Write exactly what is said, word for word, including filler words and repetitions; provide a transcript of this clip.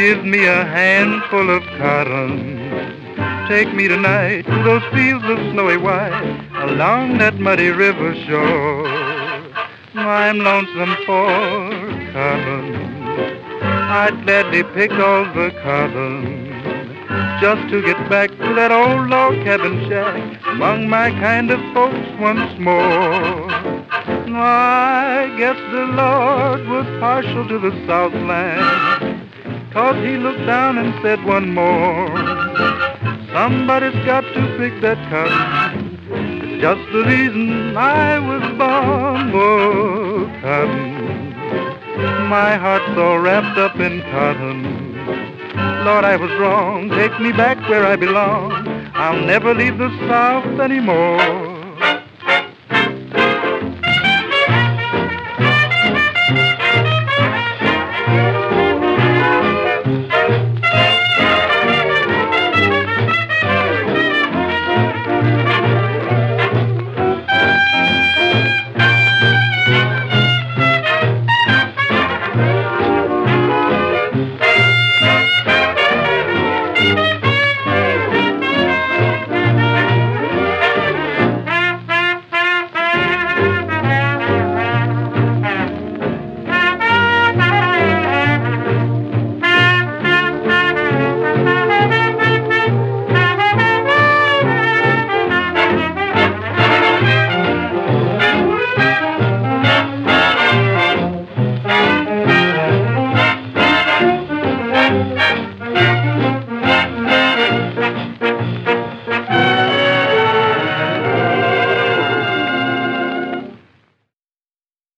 give me a handful of cotton. Take me tonight to those fields of snowy white, along that muddy river shore. I'm lonesome for cotton. I'd gladly pick all the cotton, just to get back to that old log cabin shack among my kind of folks once more. I guess the Lord was partial to the Southland, 'cause he looked down and said one more. Somebody's got to pick that cotton. It's just the reason I was born. Oh, cotton. My heart's all wrapped up in cotton. Lord, I was wrong. Take me back where I belong. I'll never leave the South anymore.